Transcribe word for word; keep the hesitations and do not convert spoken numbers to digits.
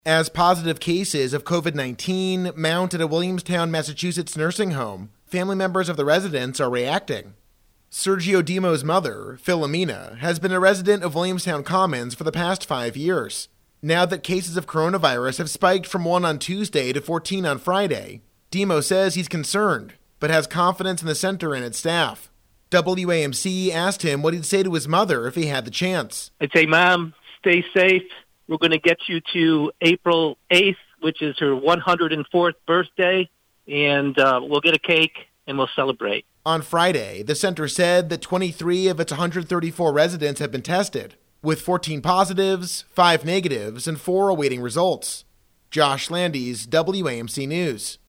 As positive cases of covid nineteen mount at a Williamstown, Massachusetts nursing home, family members of the residents are reacting. Sergio Dimo's mother, Philomena, has been a resident of Williamstown Commons for the past five years. Now that cases of coronavirus have spiked from one on Tuesday to fourteen on Friday, Dimo says he's concerned, but has confidence in the center and its staff. W A M C asked him what he'd say to his mother if he had the chance. I'd say, Mom, stay safe. We're going to get you to April eighth, which is her one hundred fourth birthday, and uh, we'll get a cake and we'll celebrate. On Friday, the center said that twenty-three of its one hundred thirty-four residents have been tested, with fourteen positives, five negatives, and four awaiting results. Josh Landes, W A M C News.